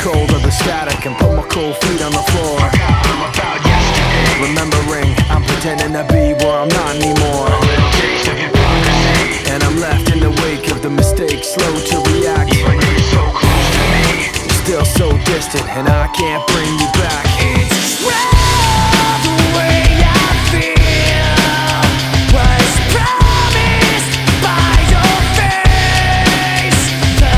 cold of the static and put my cold feet on the floor. I'm about yesterday. Remembering, I'm pretending to be where I'm not anymore. A little taste of hypocrisy, and I'm left in the wake of the mistake, slow to react. Even though you're so close to me, still so distant, and I can't bring you back. It's wrong the way I feel was promised by your face. The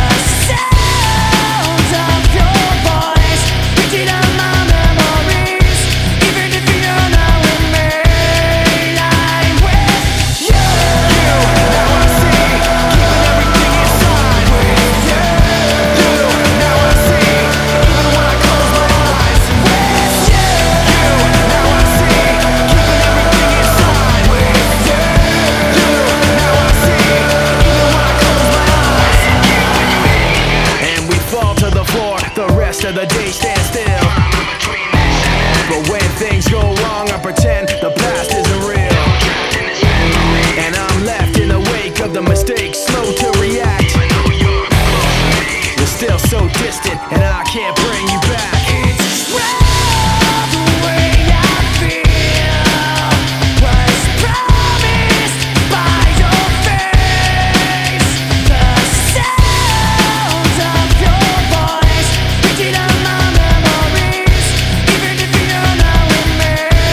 sound of your voice reaching on my memories. Even if you're not with me, I'm with you. Now I see, keeping everything inside. With you. Now I see, even when I close my eyes. With you. Now I see, keeping everything inside. With you. Now I see, even when I close my eyes. And we fall to the floor, the rest of the day stand still. But when things go wrong, I pretend the past isn't real. And I'm left in the wake of the mistakes, slow to react. You're still so distant, and I can't bring you back. It's wrong the way I feel was promised by your face. The sound of your voice reaching on my memories. Even if you're not with me,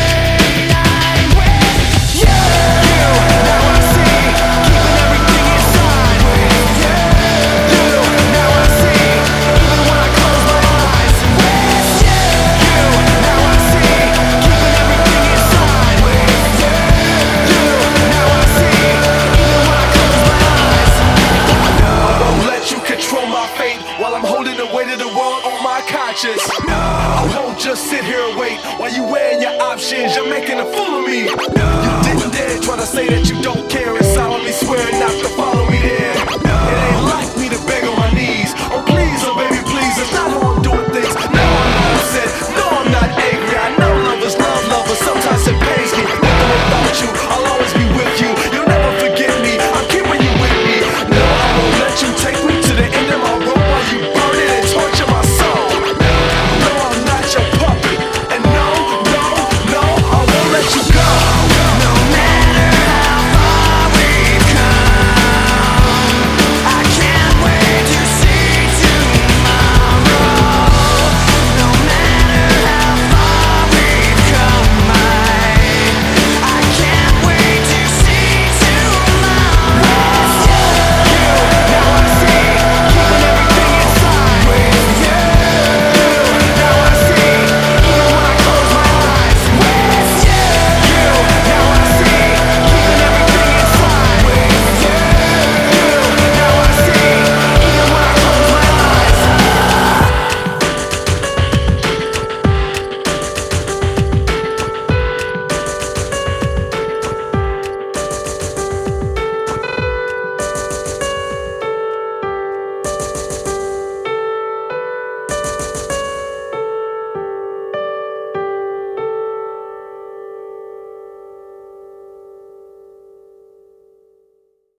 I'm with you. Now I see, keeping everything inside. With you. Now I see, even when I close my eyes. With you. Now I see, keeping everything inside. With you. Now I see, even when I close my eyes. I won't let you control my fate while I'm holding the weight of the world on my conscience. I won't just sit here and wait while you weighing your options. You're making a fool of me. You didn't dare try to say that you don't care and solemnly swear not to follow me there. It ain't like me to beg on my